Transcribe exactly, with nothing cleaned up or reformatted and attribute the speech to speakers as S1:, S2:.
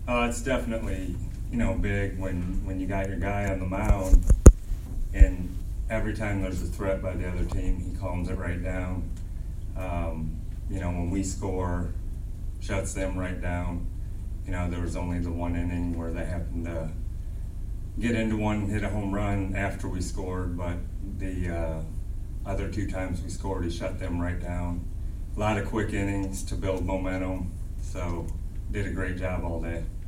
S1: Uh, it's definitely, you know, big when, when you got your guy on the mound, and every time there's a threat by the other team, he calms it right down. Um, you know, when we score, shuts them right down. You know, there was only the one inning where they happened to get into one, hit a home run after we scored, but the uh, other two times we scored, he shut them right down. A lot of quick innings to build momentum, so did a great job all day.